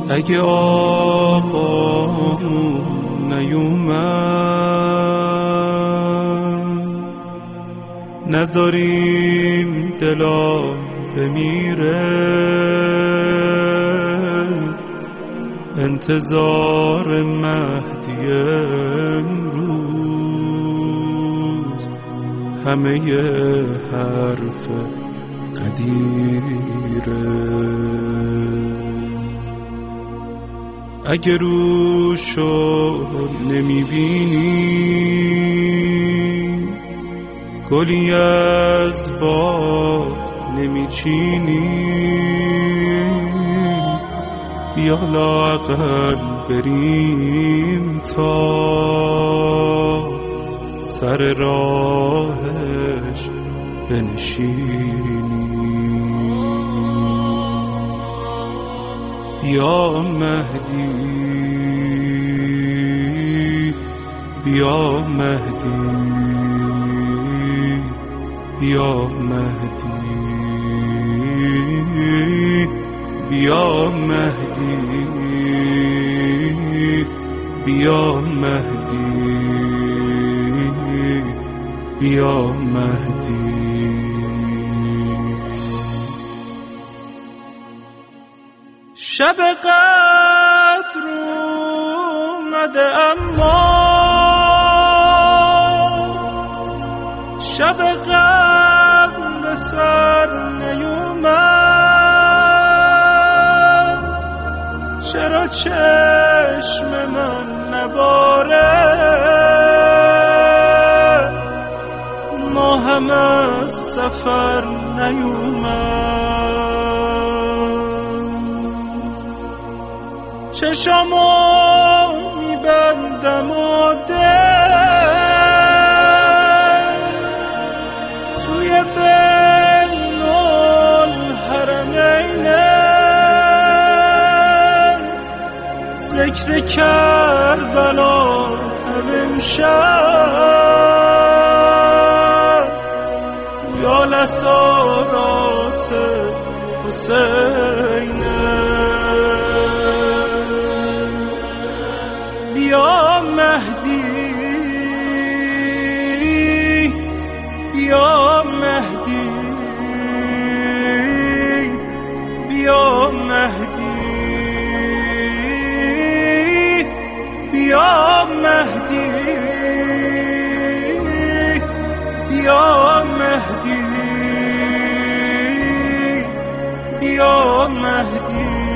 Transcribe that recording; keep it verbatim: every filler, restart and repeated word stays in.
اگه آقا نیومد نذاریم دلا بمیره، انتظار مهدی امروز همه ی حرف قدیره. اگه روشو نمیبینی گلی از باغ نمیچینی، بیا لااقل بریم تا سر راهش بنشینی. بیا مهدی، بیا مهدی، بیا مهدی، بیا مهدی، بیا مهدی، بیا مهدی. شب قدر اومده اما شب قدر به سر نیومد. چرا چشم من نباره ماهم از سفر نیومد. چشمو میبندم و دل توی بین الحرمینه ذکر کربلا امشب یا لسارات حسینه. بیا مهدی، بیا مهدی، بیا مهدی، بیا مهدی، بیا مهدی، بیا مهدی.